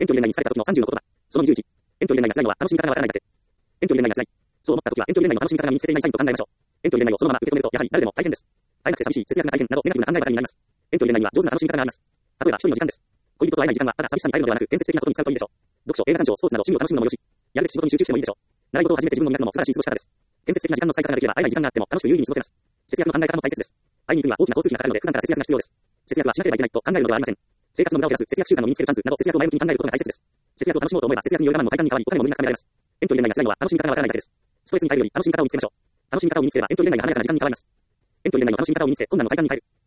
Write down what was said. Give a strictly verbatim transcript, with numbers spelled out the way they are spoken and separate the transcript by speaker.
Speaker 1: 遠距離恋愛に疲れた時のさんじゅうの言葉。そのにじゅういち。遠距離恋愛が辛いのは楽しみ方がわからないだけ。遠距離恋愛が辛い。そう思った時は遠距離恋愛の楽しみ方が身につけていないサインと考えましょう。遠距離恋愛をそのまま受け止めると、やはり誰でも大変です。会えなくて寂しい、節約が大変などネガティブな考えばかりになります。遠距離恋愛には上手な楽しみ方があります。例えば一人の時間です。恋人と会えない時間はただ寂しさに耐えるのではなく、建設的なことに使うといいでしょう。読書、映画鑑賞、スポーツなど趣味を楽しむのもよし、やるべき仕事に集中してもいいでしょう。習い事を始めて自分の磨くのも素晴らしい過ごし方です。建設的な時間の使い方ができれば会えない時間があっても楽しく有意義に過ごせます。節約の考え方も大切です。会いに行くには大きな交通費がかかるので普段から節約が必要です。節約はしなければいけないと考えるのではありません。生活の無駄を減らす、節約習慣を身につけるチャンスなど節約を前向きに考えることが大切です。節約を楽しもうと思えば節約による我慢も快感に変わり、お金も無理なく貯められます。遠距離恋愛が辛いのは楽しみ方がわからないだけです。ストレスに耐えるより楽しみ方を見つけましょう。楽しみ方を身につければ遠距離恋愛が華やかな時間に変わります。遠距離恋愛の楽しみ方を身につけ、困難の快感に変える。